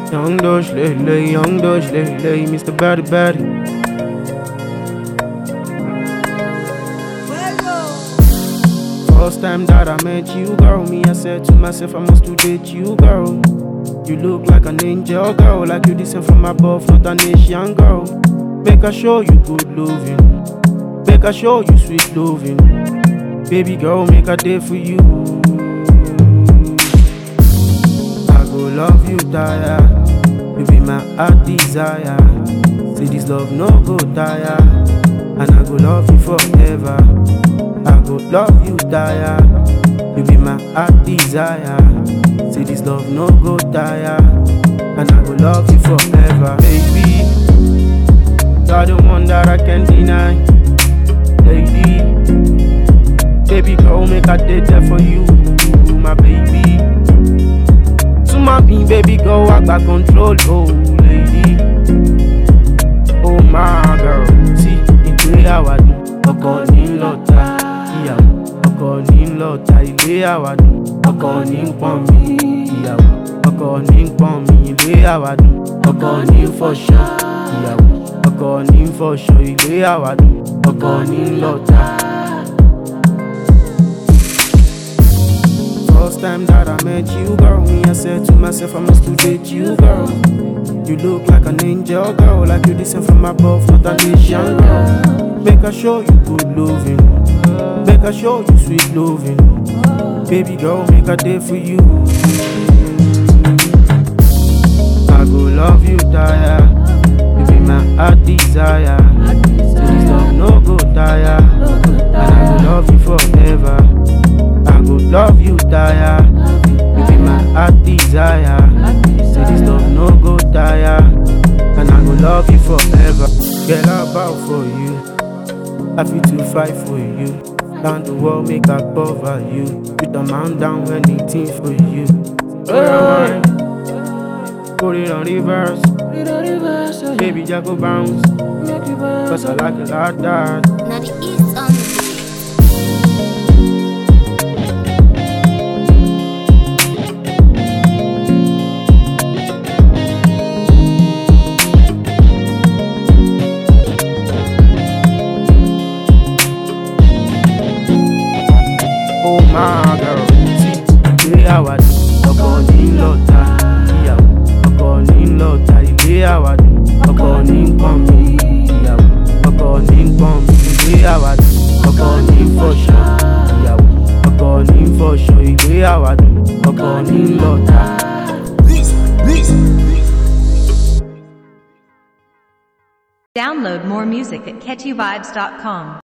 Young Dutch Lele, Young Dutch Lele, Mr. Batty Batty. First time that I met you, girl, me I said to myself I must to date you, girl. You look like an angel, girl, like you descend from above, not an Asian girl. Make I show you good loving, make I show you sweet loving. Baby girl, make a day for you. I go love you, tire. You be my heart desire. See this love no go tire, and I go love you forever. I go love you, tire. You be my heart desire. See this love no go tire, and I go love you forever. Baby, you're the one that I can't deny. Lady, baby girl, make a day there for you, my baby. To my baby girl, I got control, oh lady. Oh my girl, see the way how I do. Ọkọ ní lọ́ta, ìyàwó. Ọkọ ní lọ́ta, ilé àwàdùn. Ọkọ ní pọ́n mi, ìyàwó. Ọkọ ní pọ́n mi, ilé àwàdùn. Ọkọ ní fọṣọ, ìyàwó. Ọkọ ní fọṣọ, ilé àwàdùn. Ọkọ ní lọ́ta. First time that I met you, girl, me I said to myself I must to date you, girl. You look like an angel, girl, like you descend from above, not an Asian girl. Make I show you good loving, make I show you sweet loving. Baby girl, make a day for you. I go love you, tire. You be my heart desire. See this love no go tire, and I go love you forever. I go love you, tire. You be my heart desire. See this love no go tire, and I go love you forever. Girl, I bow for you. I feel to fight for you. Down the world, make I cover you. Put a man down, anything for you. Put it on reverse. Baby, Jack go bounce. Cause I like it like that. Now the East on the Oh my girl, see the way how I do. Ọkọ ní lọ́ta, ìyàwó. Ọkọ ní lọ́ta, ilé àwàdùn. Ọkọ ní pọ́n mi, ìyàwó. Ọkọ ní pọ́n mi, ilé àwàdùn. Ọkọ ní fọṣọ, ìyàwó. Ọkọ ní fọṣọ, ilé àwàdùn. Ọkọ ní lọ́ta. Download more music at catchyvibes.com.